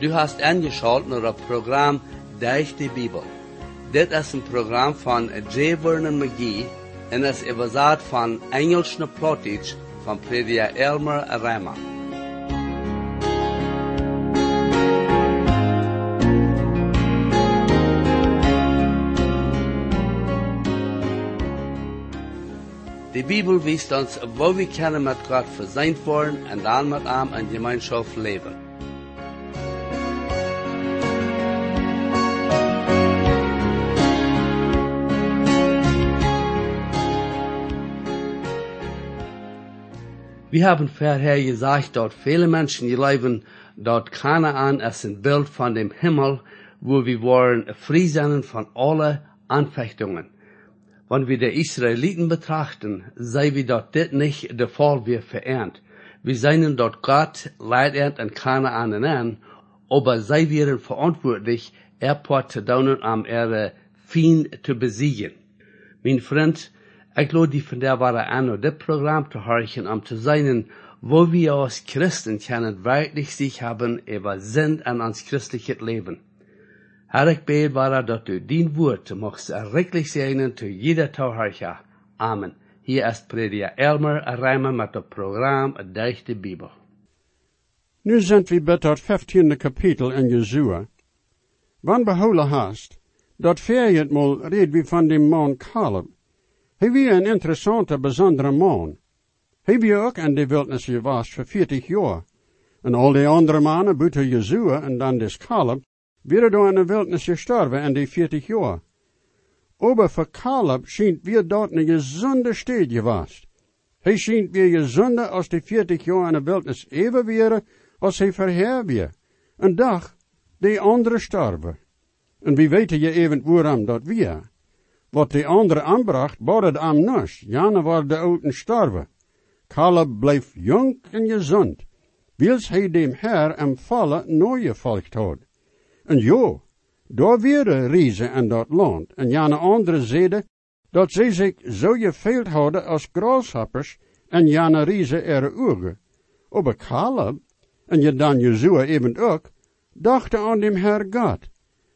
Du hast eingeschaltet naar het programma Durch die Bibel. Dit is een programma van J. Vernon McGee en is überzet van Engels naar Plattdeutsch van prediker Elmer Reimer. De Bibel wijst ons, wo we kunnen met God verzeind worden en dan met hem in gemeenschap leven. Wir haben vorher gesagt, dass viele Menschen leben, dass Kanaan ist ein Bild von dem Himmel, wo wir wollen frei sein von allen Anfechtungen. Wenn wir die Israeliten betrachten, sehen wir, dass das nicht der Fall wird verehrt. Wir sehen, dass Gott leidet in Kanaan an, aber sie wären verantwortlich, zu tun, ihre Feind zu besiegen. Mein Freund, ich lade die von der Woche an, um das Programm zu hören, zu sein, wo wir als Christen können wirklich sich haben über Sinn an uns christliches Leben. Herr, ich bete, dass du dein Wort machst erreglich sein zu jeder Zuhörer. Amen. Hier ist Prediger Elmer Reimer mit dem Programm Durch die Bibel. Nu sind wir bij het 15e kapitel in Jozua. Wann behouden hast, dat 4 mal red we van dem man Caleb. Hij was een interessante, bijzondere man. Hij was ook in de wildnis geweest voor 40 jaar. En al die andere mannen, buiten Jozua en dan des Caleb, werden door in de wildnis gestorven in die 40 jaar. Aber voor Caleb schijnt weer dort een gezonde stad geweest. Hij schijnt weer gezonder als die 40 jaar in de wildnis even weer, als hij vorher weer. Een dag, die andere starven. En wie weten je even waarom dat weer? Wat de andere aanbracht, bodet am nisch. Jana war de ouden starven. Caleb bleef jong en gezond, wils hij dem Herr am vallen nooit gevolgd had. En jo, daar weer riezen in dat land, en jana andere zeiden, dat zij zich zo geveeld hadden als graashoppers, en jana riezen ogen. Aber Caleb, en je dan Jozua even ook, dachten aan dem Herr God.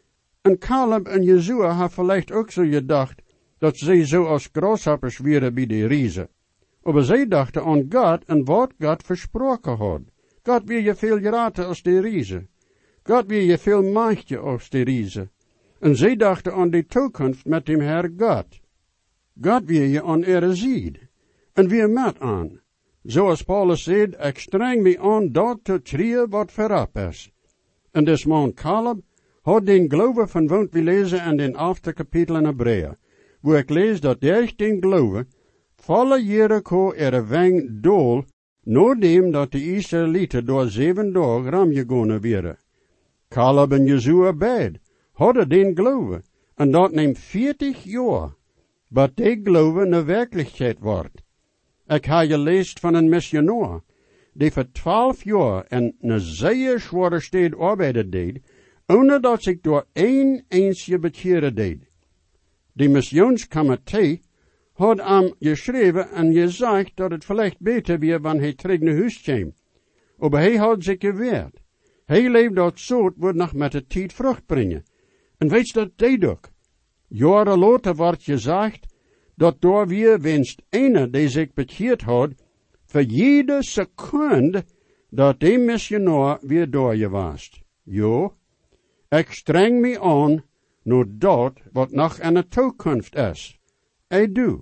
En Caleb en Jozua hebben vielleicht ook zo gedacht, dat zij zo als graashoppers waren bij de riezen. Aber zij dachten aan God en wat God versproken had. God wil je veel geraten als de riezen. God wil je veel machtje als de riezen. En zij dachten aan de toekomst met dem Herr God. God wil je aan ihre zied. En wie met aan. Zoals Paulus zegt, ik streng me aan dat te trieën wat voorop is. En des man Caleb had den geloven van wat we lezen in den 8e kapitel in Hebreeën, wo ik lees dat durch den geloven volle Jericho weng dool, naardem dat de Israëlieten door 7 dagen ramgegonnen werden. Caleb en Jozua beid hadden den geloven, en dat neemt 40 jaar, wat die geloven een werkelijkheid wordt. Ik heb gelezen van een missionaar, die voor 12 jaar in een zeer zware stad arbeiden deed, ohne dat zich door één eensje bekeren deed. De missionscomité had hem geschreven en gezegd dat het vielleicht beter weer wanneer hij terug naar huis kwam. Maar hij had zich geweerd. Hij leefde dat soort wordt nog met de tijd vrucht brengen. En weet je dat deed ook. Jaren later wordt gezegd dat door weer winst ene die zich bekeerd had, voor jede seconde dat die missionaar weer door je was. Jo, ik streng me aan naar dat wat nog in de toekomst is. Ik doe.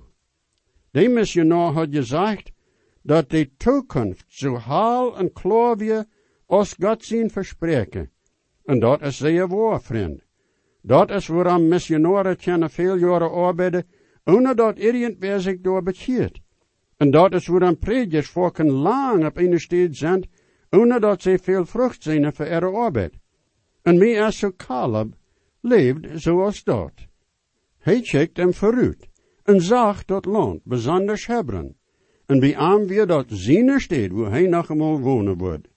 De missionaar had gezegd dat de toekomst zo haal en klaar weer als God zijn verspreken. En dat is zeer waar, vriend. Dat is waarom missionaren kunnen veel jaren arbeiden, ohne dat irgendwer zich door bekeert. En dat is waarom predikers volken lang op een stad zijn, ohne dat ze veel vrucht zijn voor ihre arbeid. En mij als zo Caleb leeft zoals dat. Hij checkt hem vooruit en zag dat land, bijzonder Hebron, en bij hem weer dat zijn stad, waar hij nog eenmaal wonen wordt.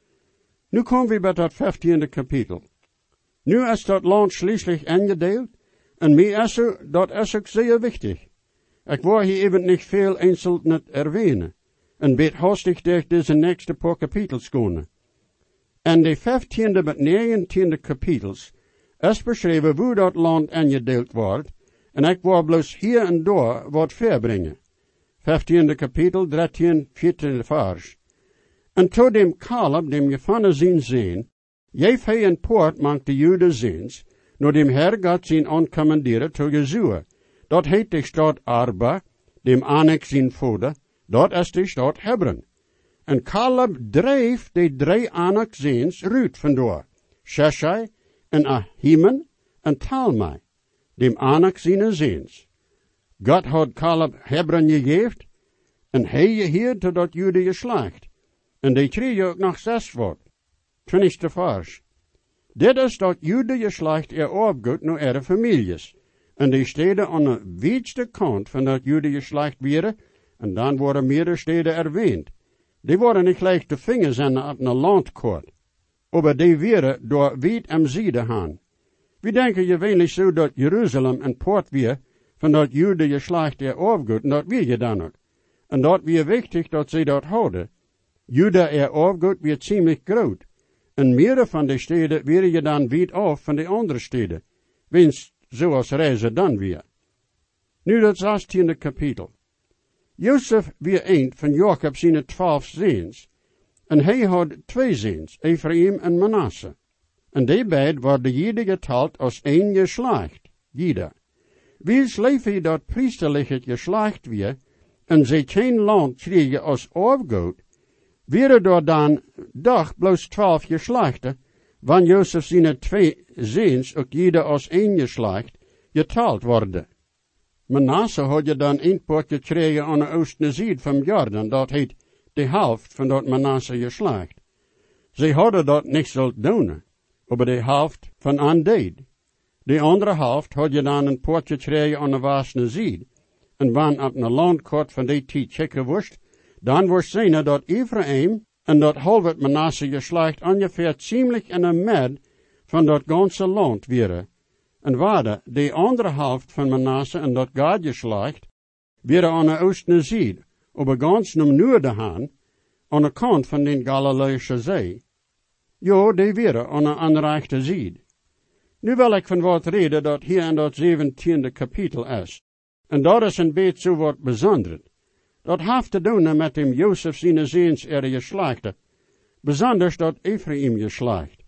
Nu komen we bij dat 15e kapitel. Nu is dat land schließlich ingedeeld, en mij is dat is ook zeer wichtig. Ik wil hier even niet veel einzeln erwähnen, en bet hastig durch deze nächste paar kapitels gaan. En de 15e met 19e kapitels is beschreven hoe dat land ingedeeld wordt, en ik wil bloos hier en daar wat verbrengen. 15e kapitel, 13, 14 vers. En tot dem Caleb, dem gevangen zijn, jeef hij een poort mank de Jude zijns, no dem Herr God zijn onkommanderen tot Jesua. Dat heet de stad Arba, dem Anak zijn vader, dat is de stad Hebron. En Caleb dreef de 3 Anak zijns ruut vandoor, Sheshai en Ahiman en Talmai, dem Anak zijn zijns. God had Caleb Hebron gegeven, en hij hier totdat Jude geslacht. En die kreeg ook nog 6 woord. 20e vers. Dit is dat Jude geslacht opgoed naar families. En die steden aan de wijdste kant van dat Jude geslacht werden, en dan worden meerdere steden erwähnt. Die worden niet gelijk de vingers aan op een landkaart. Maar die werden door wijd en zijde gaan. We denken gewöhnlich zo dat Jeruzalem een poort weer van dat Jude geslacht opgoed, en dat weet je dan ook. En dat weer wichtig dat ze dat houden. Juda opgoed weer ziemlich groot. En meerdere van de steden werden je dan wijd af van de andere steden. Wens zoals reizen dan weer. Nu dat 16e kapitel. Jozef weer een van Jacob zijn 12 zoons. En hij had 2 zoons, Ephraim en Manasse. En die beiden worden jeder geteld als 1 geslacht, jeder. Wils Levi dat priesterlijke geslacht weer, en ze geen land kregen als opgoed, werden door dan dag bloos 12 geslachten, wanneer Jozef zijn 2 zoons ook jeder als 1 geslacht geteld worden. Manasse had je dan een poort gekregen aan de oostelijke zijde van Jordan, dat heet de helft van dat Manasse geslacht. Ze hadden dat niet zo doen, maar de helft van aan deed. De andere helft had je dan een poort gekregen aan de westelijke zijde. En wanneer op een landkaart van die tijd checken worst, dan wordt zien dat Ephraim en dat halve Manasse geslacht ongeveer ziemlich in de midden van dat ganse land waren. En waarde, de andere helft van Manasse en dat God geslacht, waren aan de oostelijke zijde, op ganz naar noorden gaan, aan de kant van de Galileische Zee. Ja, die waren aan de aanrechte zijde. Nu wil ik van wat reden dat hier in dat 17e kapitel is. En dat is een beetje zo wat bijzonder. Dat heeft te doen met dem Jozef zijn zoons geslachten. Besonders dat Ephraim geslacht.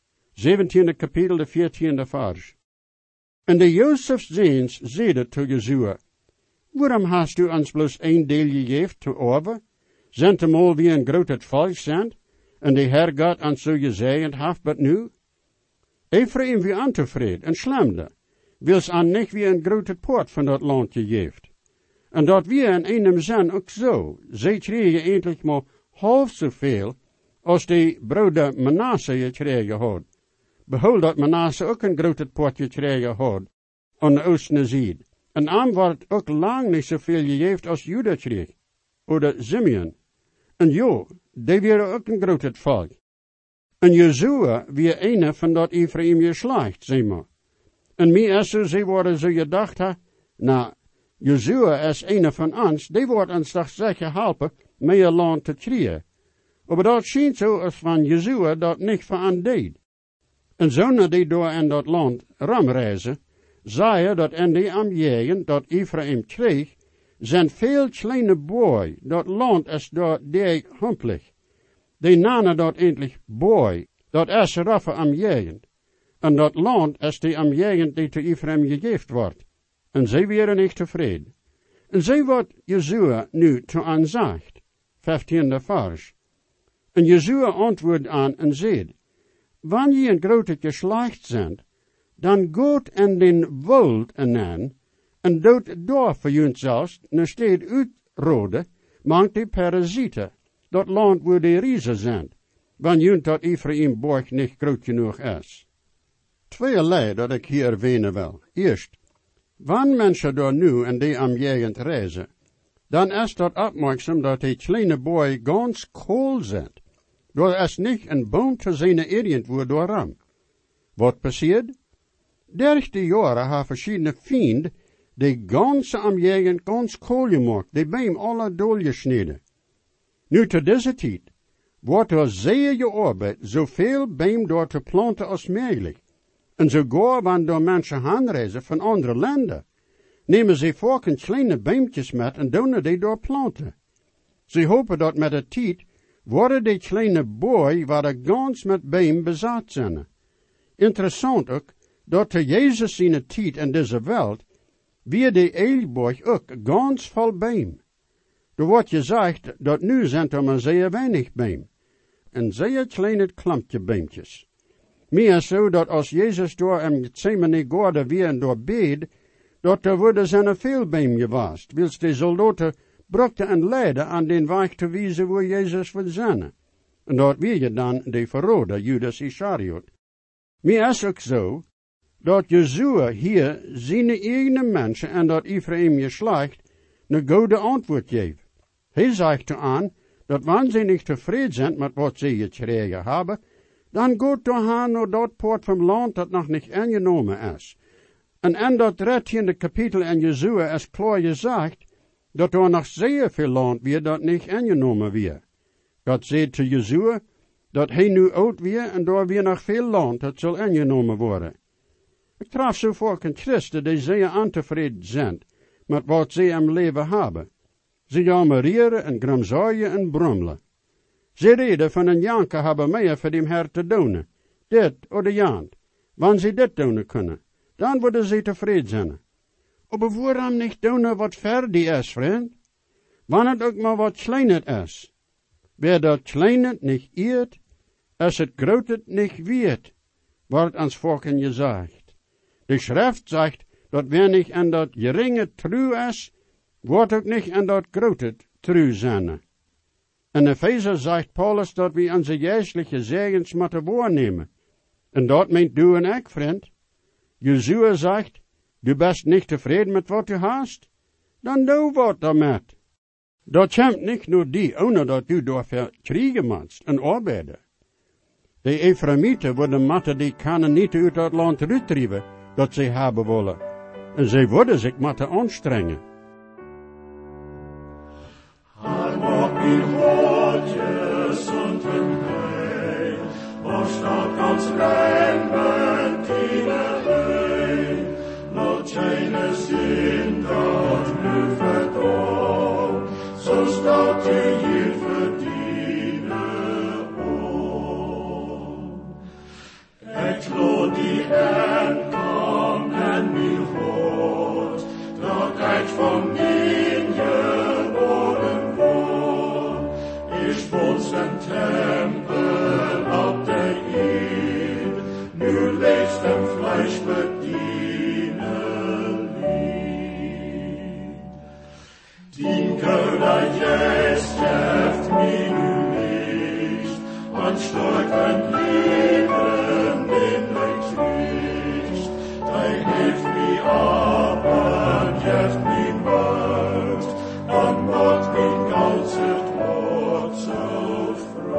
17e kapitel, de 14e vers. En de Jozefs zoons zeiden tot Jesua, waarom hast du ons bloos 1 deel gegeven te over? Zijn hem al wie een groot volk zijn? En de Heer God ons zo gezegend heeft but nu? Ephraim wie ontevreden en slamde, wils aan niet wie een grote poort van dat land gegeven. En dat we in einem zin ook zo. Zij kregen eindelijk maar half zoveel als die broeder Manasse gekregen had. Behoud dat Manasse ook een grote poort gekregen had aan de oostelijke zijde. En aan wordt ook lang niet zoveel gegeven als Juda kreeg. Of Simeon. En jo, die waren ook een grote volk. En Jesua weer een van dat Ephraim geslacht, zeg maar. En mij is ze worden zo gedacht, nou, Jesua is een van ons, die wordt ons toch zeker helpen meer land te krijgen. Maar dat schijnt zo als van Jesua dat niet van deed. En zo die door in dat land ramreizen, zei dat in die omgeving dat Ephraim kreeg, zijn veel kleine boy, dat land is door die humpelig. Die namen dat eindelijk boy, dat is raffe omgeving. En dat land is die omgeving die te Ephraim gegeven wordt. En zij waren niet tevreden. En zij wordt Jesua nu te aanzagt. 15e vers. En Jesua antwoordt aan en zei, wanneer je een grote geslacht zijn, dan gaat in den wold en dood daar voor jullie zelfs, een steed uitroden, mank die parasieten, dat land waar de riezen zijn, wanneer dat Ephraim borg niet groot genoeg is. Tweeërlei dat ik hier erwähnen wil. Eerst, wanneer mensen daar nu in die omgeving reizen, dan is dat opmerkzaam dat die kleine boy ganz kool zijn. Er is niet een boom te zien irgendwo dooram. Wat passiert? 30 jaren hebben verschillende vrienden die ganze omgeving ganz kool gemaakt, die bij hem alle doorgesneden. Nu te deze tijd wordt door zeer gearbeid zoveel beem door te planten als mogelijk. En sogar wanneer door mensen aanreizen van andere landen, nemen ze vaak een kleine beemtjes met en doen die door planten. Ze hopen dat met de tijd worden die kleine boy waar gans met beem bezat zijn. Interessant ook, dat te Jezus in de tijd in deze wereld, wie die eilborg ook gans vol beem. Er wordt gezegd dat nu zijn er maar zeer weinig beem. Een zeer kleine klampje beemtjes. Meer zo dat als Jezus door hem Gethsemane gorde weer en door bed, dat er worden zijn veel beem gewaast, wils de soldaten brokten en leiden aan den weg te wijzen waar Jezus wil zijn. En dat weer je dan de verrode Judas Iscariot. Meer is ook zo, dat Jezua hier zijn eigen mensen en dat Ephraim geslacht een goede antwoord geeft. Hij zegt aan dat wanneer ze niet tevreden zijn met wat ze gekregen hebben, dan gaat doorheen naar dat poort van land dat nog niet aangenomen is. En in dat 13e kapitel in Jezua is klaar gezegd dat er nog zeer veel land weer dat niet aangenomen weer. God zei te Jezua dat hij nu oud weer en door weer nog veel land dat zal aangenomen worden. Ik traf zo vaak een christen die zeer ontevreden zijn met wat ze in leven hebben. Ze jammeren en gramzaaien en brommelen. Ze reden van een janker hebben meer voor die her te doen. Dit of de jant. Wanneer ze dit doen kunnen, dan worden ze tevreden zijn. Maar waarom niet doen wat verder is, vriend? Wanneer het ook maar wat kleiner is. Wer dat kleiner niet eert, is het groter niet weet, wordt ons volken gezegd. De schrift zegt dat wer niet aan dat geringe trouw is, wordt ook niet aan dat grote trouw zijn. In Epheser zegt Paulus dat we onze geestelijke zegens moeten waarnemen. En dat meent du en ik, vriend. Jezua zegt, du bent niet tevreden met wat u hast? Dan doe wat daarmee. Dat komt niet nur die, ohne dat du dafür kriegen moet en arbeiden. De Ephraimieten worden matten die Canaanieten uit dat land uitdrijven, dat ze hebben willen. En ze worden zich matten aanstrengen. In Rotjes und in Heil, wo staat ganz Rembrandt in der Heil, not keine Sinn dat nu verdorben, so staat die hier verdienen om. Ik lo die kom en mi hoort, dat ik van min geboren ich wohn's im Tempel ab der Erde, nur lebst im Fleisch bedienen lieb. Die Götter jetzt heft mir nu nicht, man stark ein Leben in mein Licht, dein hilft mir aber, heft mir weit, und macht mir ganzes so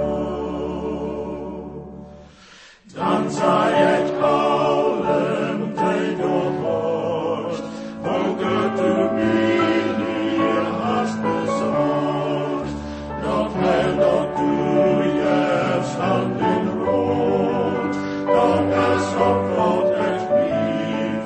froh. Dan zei het allen die doorhorst, wo Gott du mir hast besorgt, dat hij dat du jetzt an den Rot, dan is op wat ik mir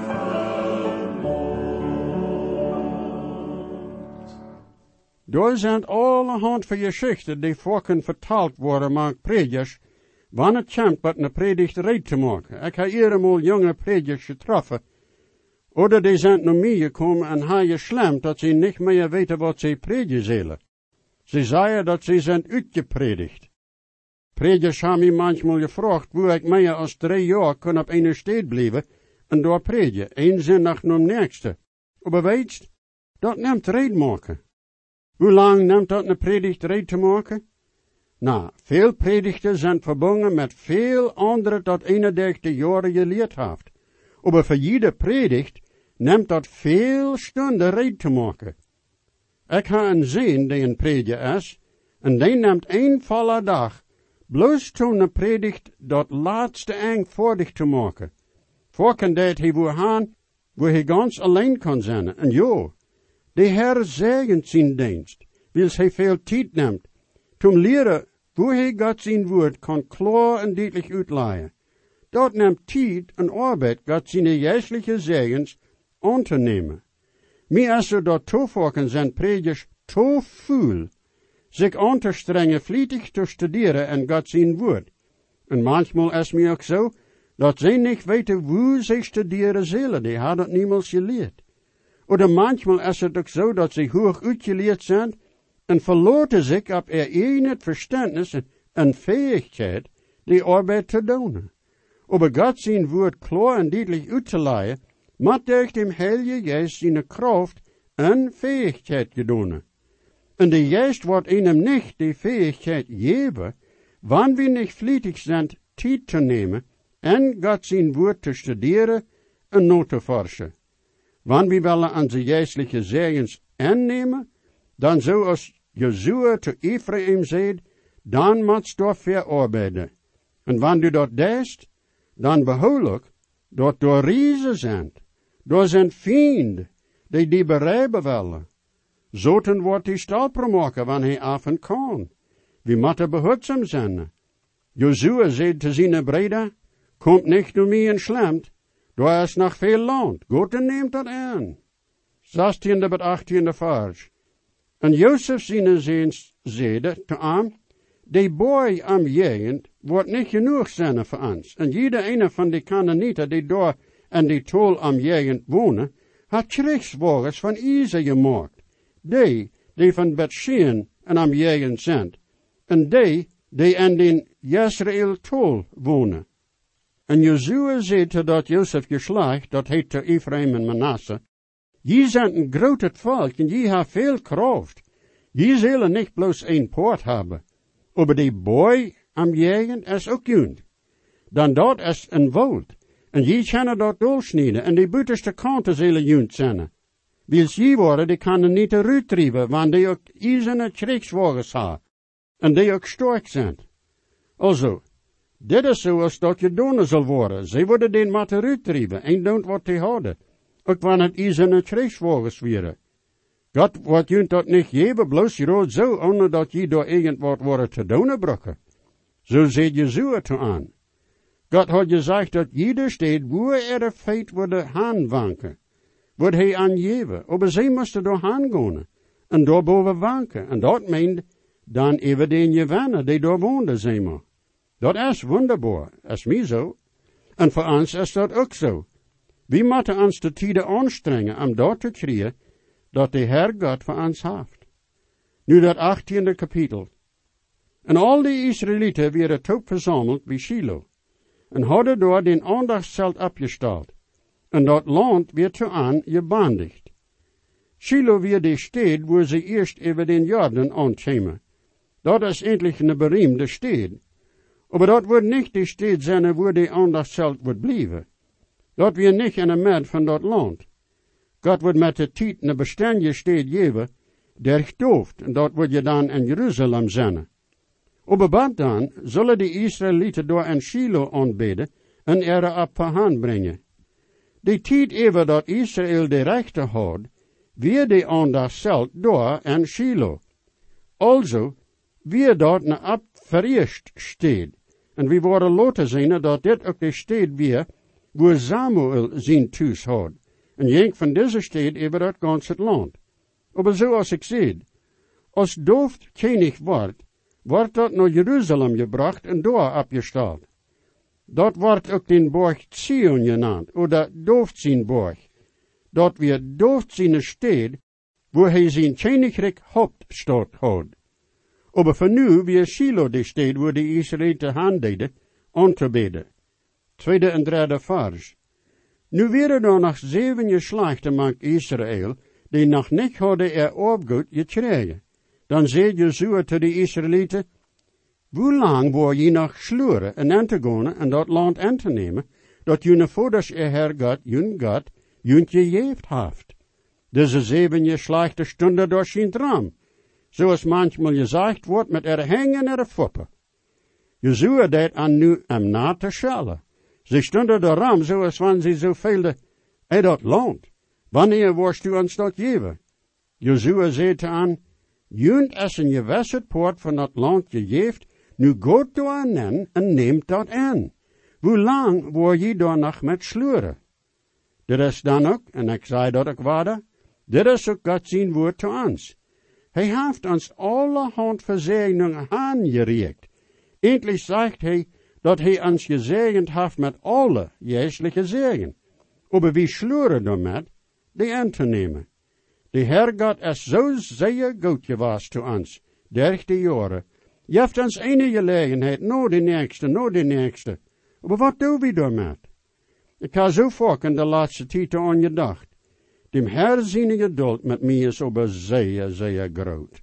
verloren. Daar zijn allerhand van geschichten die volken vertaald worden maar predikers, wanneer het komt met een predigt reed te maken. Ik heb eenmaal jonge predikers getroffen, oder die zijn naar mij gekomen en hebben geslemd dat ze niet meer weten wat ze predigen zullen. Ze zeiden dat ze zijn uitgepredigd. Predikers hebben mij manchmal gevraagd, hoe ik meer als 3 jaar kan op een stad blijven en door predigen, één zin nach de nächste. Maar weet, dat neemt reed maken. Hoe lang neemt dat een predigt reed te maken? Nou, veel predigten zijn verbonden met veel andere dat 31 jaren geleerd heeft. Maar voor iedere predigt neemt dat veel stunden reed te maken. Ik heb een zin die een prediger is, en die neemt 1 volle dag, bloos toen een predigt dat laatste eind voordig te maken. Voorken deed hij woe gaan, waar hij ganz alleen kan zijn, en jo. De Heer zegent zijn dienst, wils hij veel tijd neemt, toen leren wo hij God zijn woord kan klar en duidelijk uitleiden. Dat neemt tijd en arbeid God zijn geestelijke zegens aan te nemen. Mij als er dat toevoegen zijn predikers te veel, zich aan te strengen vlietig te studeren en God zijn woord. En manchmal is mij ook zo, dat zij niet weten hoe zij studeren zullen, die hadden het niemals geleerd. Oder manchmal is het ook zo dat zij hoog uitgeleerd zijn en verloten zich op eigen verstandnis en fähigheid die arbeid te doen. Aber God zijn woord klar en duidelijk uit te leiden, moet durch dem Heilige Geist zijn kracht en fähigheid gedaan. En de Geist wordt einem nicht die Fähigkeit geben, wann wir nicht vlietig sind, tijd te nemen en God zijn woord te studeren en na te forschen. Wann wir willen onze geestelijke zegens aannemen, dan zoals Jozua te Ephraim zei, dan moet je verarbeiden. En wanneer du dat deed, dan behoorlijk dat door riezen zijn, door zijn vriend, die bereiben willen. Zoten wordt die stapel maken, wanneer hij af en kan. We moeten behulpzaam zijn. Jozua zei te zijn breder, komt niet door mij en slemt, daar is nog veel land. God neemt dat aan. 16e tot 18e vers. En Jozef zijn zeens zeide te hem, die boy am jegend wordt niet genoeg zijn voor ons. En jeder ene van die Canaanieten die daar en die tol am jegend wonen, had krijgswagens van Izer gemaakt. Die van Bethshean en am jegend zijn. En die aan den Jezreel tol wonen. En Jozua zei dat Jozef geslacht, dat heette Ephraim en Manasse, je zijn een groot volk en je hebt veel kracht. Je zullen niet bloos een poort hebben. Aber die boy am jegen is ook jund. Dan dat is een woud. En je kunnen dat doorsnijden en die buitenste kanten zullen jund zijn. Wils je worden, die kunnen niet uitdrijven, want die ook ijzerne krijgswagens hebben. En die ook sterk zijn. Also, dit is zoals dat je doen zal worden. Zij worden den moeten uitdrijven en doen wat die hadden. Ook wanneer het ijzerne krijgswagens waren. God wordt je dat niet geven, bloos je rood zo, onder dat je door irgend worden te doen brokken. Zo zet je zo te aan. God had gezegd dat jeder steed, wo de feit worden aanwanken, wordt hij aangeven. Aber zij moesten door aangaan, en daarboven wanken. En dat meent, dan even den je wennen, die daar woonden, zeg maar. Dat is wonderbaar, is mij zo. En voor ons is dat ook zo. We moeten ons de tijden aanstrengen om dat te krijgen, dat de Heer God voor ons heeft. Nu dat 18e kapitel. En al die Israëlieten werden ook verzameld bij Shiloh. En hadden door den aandachtszelt opgesteld. En dat land werd zo aan gebandigd. Shiloh werd de stad waar ze eerst over den Jordan aankwamen. Dat is eindelijk een beroemde stad. Maar dat wordt niet de stad zijn waar de aandachtszelt wordt blijven. Dat wordt niet in de midden van dat land. God wordt met de tijd een bestendige stad geven, der gedooft, en dat wordt je dan in Jeruzalem zijn. Aber wat dan zullen de Israëlieten door in Shiloh aanbidden en er op hand brengen. De tijd even dat Israël de rechten had, weer de aandachtszelt door in Shiloh. Also, weer dat een op vereerst stad. En we worden laten zien dat dit ook de stad weer, waar Samuel zijn thuis had. En jenk van deze stad over dat ganse land. Maar zoals ik zei, als dooft koning wordt dat naar Jeruzalem gebracht en daar opgesteld. Dat wordt ook den borg Zion genannt, oder Doofzienborg. Dat weer Doofziene stad, waar hij zijn koninkrijk hoofdstad had. Maar voor nu weer Shiloh de stad, waar de Israëlieten handeden, aan te bidden. 2e en 3e vers. Nu werden er nog 7 geslachten van Israël, die nog niet hadden opgoed gekregen. Dan zei Jozua te de Israëlieten, hoe lang word je nog sluren en aan te gaan en dat land aan te nemen, dat jullie voorders Heer God, jullie gegeven heeft. Deze 7 geslachten stonden door zijn droom, zoals manchmal gezegd wordt met hangen en foppen. Jozua deed aan nu hem na te schellen. Ze stonden de ram zoals wanneer ze zo veelden, dat land. Wanneer worst u ons dat geven? Jozua zei te aan, junt is een gewisserd poort van dat land gegeven, Nu gaat door aan en neemt dat aan. Hoe lang word je daar nog met sleuren? Dit is dan ook, en ik zei dat ook waarde, dit is ook God zijn woord te ons. Hij heeft ons allerhand verzegeningen aangereikt. Eindelijk zegt hij dat hij ons gezegend heeft met alle geestelijke zegen. Aber wie sleuren daarmee, die aan te nemen. De Heer God is zo zeer goed geweest te ons, 30 jaren. Je hebt ons ene gelegenheid, nou de nächste. Maar wat doen we daarmee? Ik heb zo vaak in de laatste tijd aan gedacht. Dem Heer zijn geduld met mij is aber zeer, zeer groot.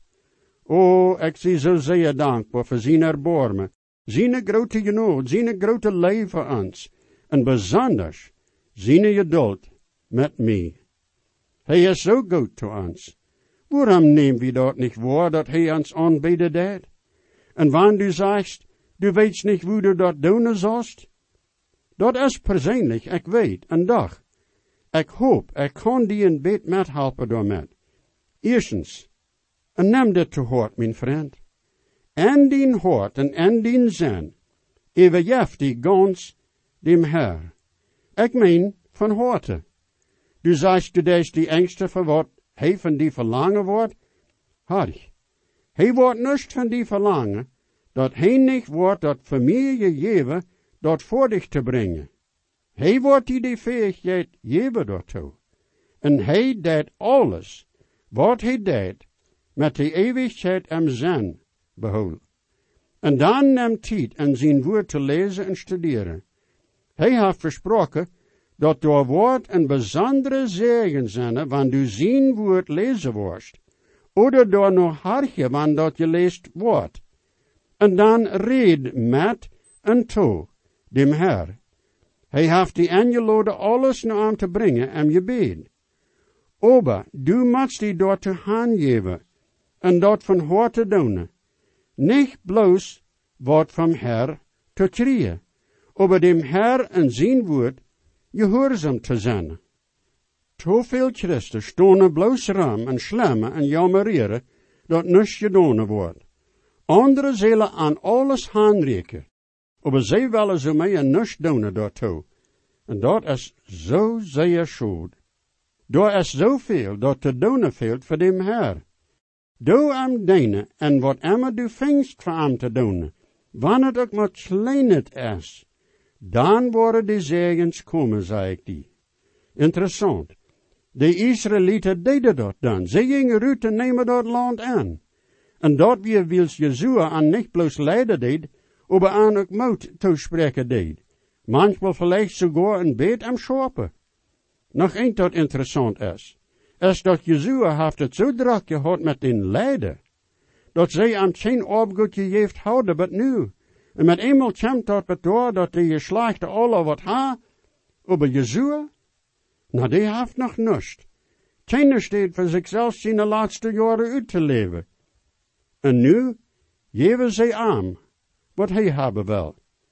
Oh, ik zie zo zeer dankbaar voor zijn erbarmen, zijn grote genoeg, zijn grote liefde voor ons, en bijzonders zijn geduld met mij. Hij is zo goed te ons. Waarom neemt we dat niet waar, dat hij ons aanbieden deed? En wanneer du zegt, du weet niet hoe du dat doen zoust? Dat is persoonlijk, ik weet, en dag. Ik hoop, ik kan die een beetje methelpen daarmee. Eerstens, en neem dit te hoort, mijn vriend. En die hart en die zin, overjeft die gans dem Heer. Ik meen van harte. Du zegt du des die engste voor wat hij van die verlangen wordt? Hark, hij wordt niet van die verlangen, dat hij niet wordt dat voor mij gegeven, dat voor dich te brengen. Hij wordt die fähigheid geven daartoe. En hij deed alles, wat hij deed, met de eeuwigheid en zin behouden. En dan neemt tijd en zijn woord te lezen en studeren. Hij heeft versproken dat door woord een bijzondere zegen zijn, wanneer du zijn woord lezen wordt, oder door nog hartje, wanneer dat je leest wordt. En dan red met en toe dem Heer. Hij heeft die aangeloden alles naar hem te brengen en je bed. Aber du moet die door te hand geven en dat van harte doen. Niet bloos wat van Heer te krijgen, aber dem Heer en zijn woord gehoorzaam te zijn. Te veel Christen stonen bloos ram en slemmen en jammerieren dat niets gedaan wordt. Andere zullen aan alles handreiken, aber zij willen zo mee en niets doen daartoe. En dat is zo zeer schuld. Daar is zoveel dat te doen valt voor dem Heer. Doe hem dienen en wat immer du vingst voor hem te doen, wanneer het ook maar klein het is, dan worden de zegens komen, zei ik die. Interessant. De Israëlieten deden dat dan. Ze gingen uit en nemen dat land aan. En dat weer wils Jezua aan niet bloos leiden deed, aber aan ook moed toespreken deed. Manchmal vielleicht sogar een beet am schopen. Nog een dat interessant is dat Jezua heeft het zo druk gehad met den Leiden, dat zij am geen opgoed gegeven houden, maar nu. En met eenmaal komt dat bedoor dat de geslachte alle wat ha, aber Jezua, nou die heeft nog niets. Keiner steht voor zichzelf zijn de laatste jaren uit te leven. En nu geven zij aan wat hij hebben wil.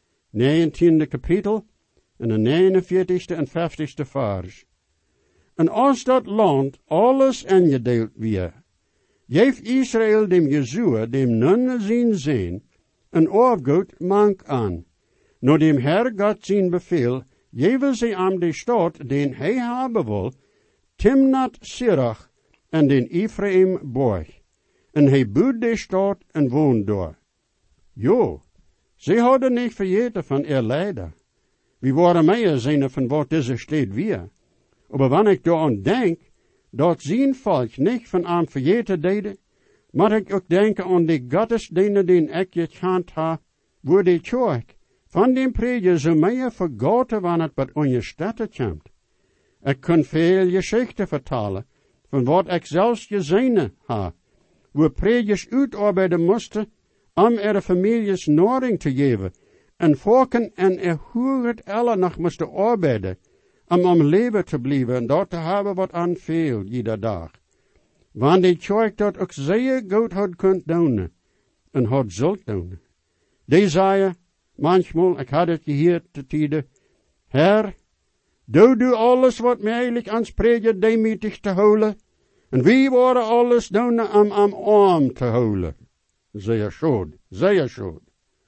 19e kapitel en de 49e en 50e vers. En als dat land alles ingedeeld weer, geeft Israël dem Jezua, dem nun zijn, een opgoed mank aan. Naar dem Herr God zijn bevel, geven zij aan de stad, den hij hebben wil, Timnat Sirach en den Ephraim borg. En hij boet de stad en woont daar. Jo, zij hadden niet vergeten van Leider. We waren meer zijn van wat deze stad weer. Maar wanneer ik daaraan denk, dat zijn volk niet van hem vergeten deden, maar ik ook denken aan de gottesdiensten die ik gekend heb, voor de kerk, van den prediger zo meer vergoten wanneer het bij onze stad komt. Ik kan veel geschichten vertellen, van wat ik zelfs gezien heb, waar predigers uitarbeiden moesten, om ihre families naring te geven, en volken en hoe het alle nog moesten arbeiden, om leven te blijven en dat te hebben wat aanveel, ieder dag. Want die kerk dat ook zeer goed had kunt doen, en had zult doen. Die zei, manchmal, ik had het gehoord te tijden, Heer, doe alles wat mij eigenlijk aanspreekt demietig te houden, en wie worden alles doen om arm te houden. Zeer schuld, zeer schuld.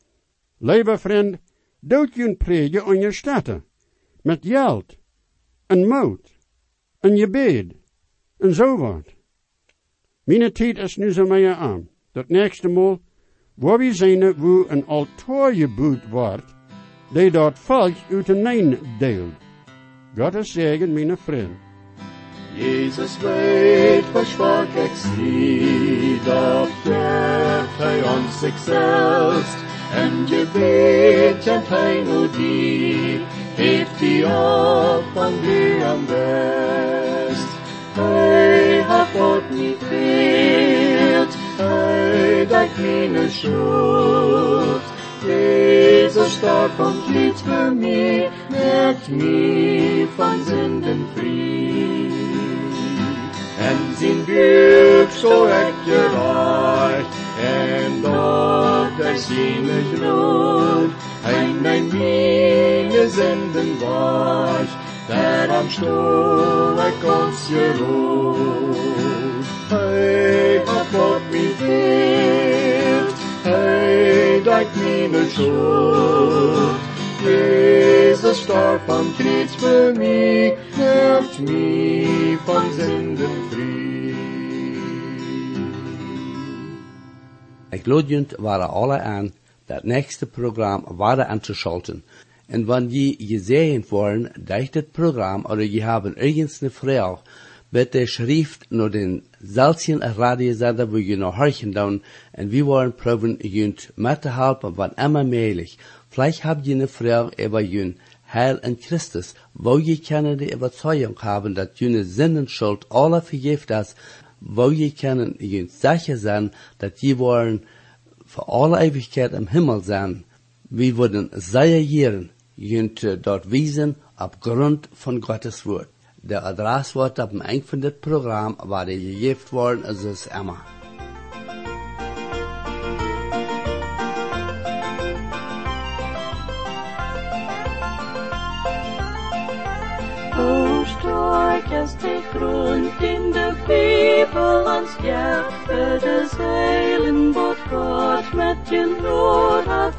Lieve vriend, doet je een prege aan je staten. Met geld, en moed, en je bed, en zo wat. Mijn tijd is nu zo mee aan. Dat nächste Mal, waar we zijn wo een altaar gebouwd wordt, die dat volk uit de neen deelt. Gottes zegen, mijn vriend. Jesus weet, versprach ik zie, dat geeft hij ons zichzelf. En je weet, kent hij nu die, heeft die op van wie am best. Hij hat God niet veelt, hij dekt meine schuld. Jezus starb und litt für mich, macht mich von Sünden frei. En zijn buik zo echt gereicht, en dort er seine Glut, ein meine Sünden wasch, der am Stuhl uns geruht. Hey, hat Gott mich vergeben, hey, dekt meine Schuld. Jesus starb am Kreuz für mich, macht mich von Sünden frei. Ich lade junt waren alle an, dat nächste Programm weiter anzuschalten. Und wenn je gesehen worden, durch das Programm oder je haben irgendeine Frage, bitte schrift nur den seltenen Radiosender, wo je noch horchen down, und wir wollen probieren, junt mitzuhelfen, wann immer möglich. Vielleicht habt ihr eine Frage über jün Heil in Christus, wo ihr können die Überzeugung haben, dass jüne Sinnenschuld alle vergift ist, wo ihr können jün sicher sein, dass ihr wollen für alle Ewigkeit im Himmel sein. Wir würden sehr gern jünt dort wiesen, aufgrund von Gottes Wort. Der Adresswort ab dem Ende von das Programm war der gegeben worden, es ist immer. Ist die Grund in der Bibel ans Gärte des Heilen, wo Gott mit den Not hat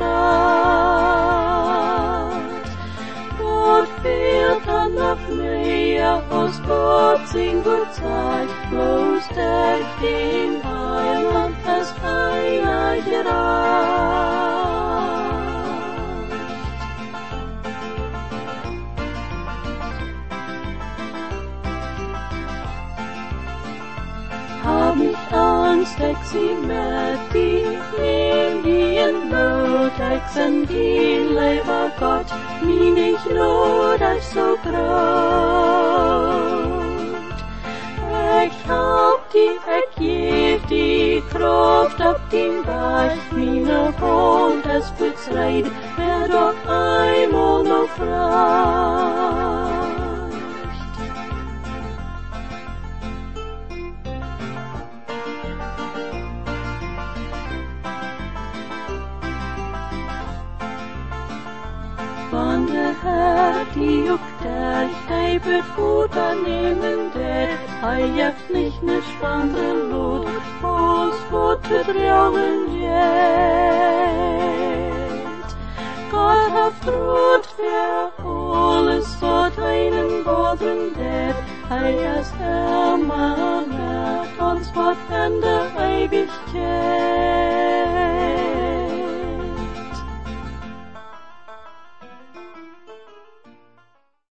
gerat. Gott fehlt an der Flehe, aus Gott sin gut Zeit, bloß deckt im Heiland es einer gerat. Hab nicht Angst, ich sie mit dir, nehm die in Not, ich sind die, lieber Gott, mir nicht Not, ich so groß. Ich hab die, ich geb die Kraft auf den Weg, meine Hand, es wird's leid, wer doch einmal noch fragt. Van de Herr, die juckt hij wird gut annehmen, hij heeft nicht ne spannende Lot, ons Gott vertrauen jet. Gott hat Brot für alles, wat einen Boden hij is immer mit uns, wat in der Ewigkeit